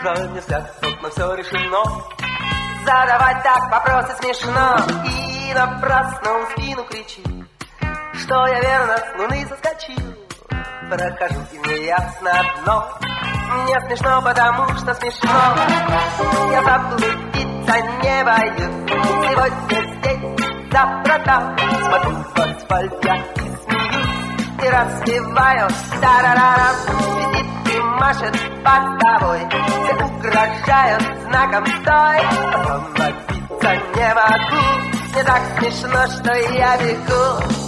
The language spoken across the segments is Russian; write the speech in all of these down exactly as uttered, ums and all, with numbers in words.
не взгляд, тут на все решено. Задавать так вопросы смешно. И напрасно он в спину кричит, что я верно с луны соскочил. Прохожу, и мне ясно одно: мне смешно, потому что смешно. Я заблудиться не боюсь. Сегодня здесь, завтра там. Смотрю в асфальт я и смеюсь, и распеваю тарарарам. Сидит и машет постовой, все угрожают знаком стой. Остановиться не могу, мне так смешно, что я бегу.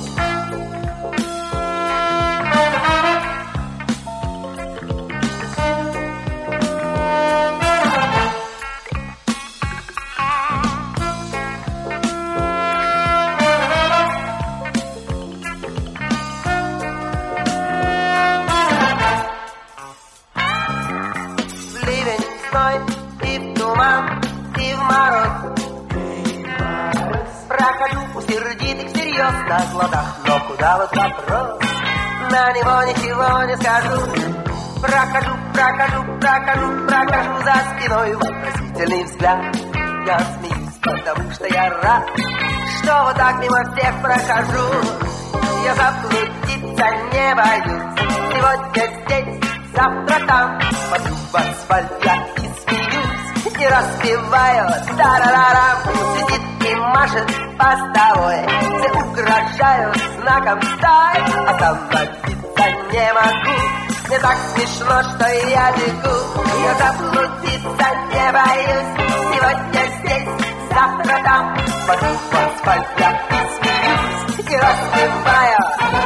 И в туман, и в мороз, прохожу у сердитых всерьез на глазах, но куда вот вопрос? На него ничего не скажу. Прохожу, прохожу, прохожу, прохожу за спиной вопросительный взгляд. Я смеюсь, потому что я рад, что вот так мимо всех прохожу. Я заблудиться не боюсь. Сегодня здесь, завтра там. Смотрю в асфальт я и смеюсь, и распеваю тарарарам. Сидит и машет постовой, все угрожают знаком стой. Остановиться не могу, мне так смешно, что я бегу. Я заблудиться не боюсь. Сегодня здесь, завтра там. Смотрю в асфальт я и смеюсь, и распеваю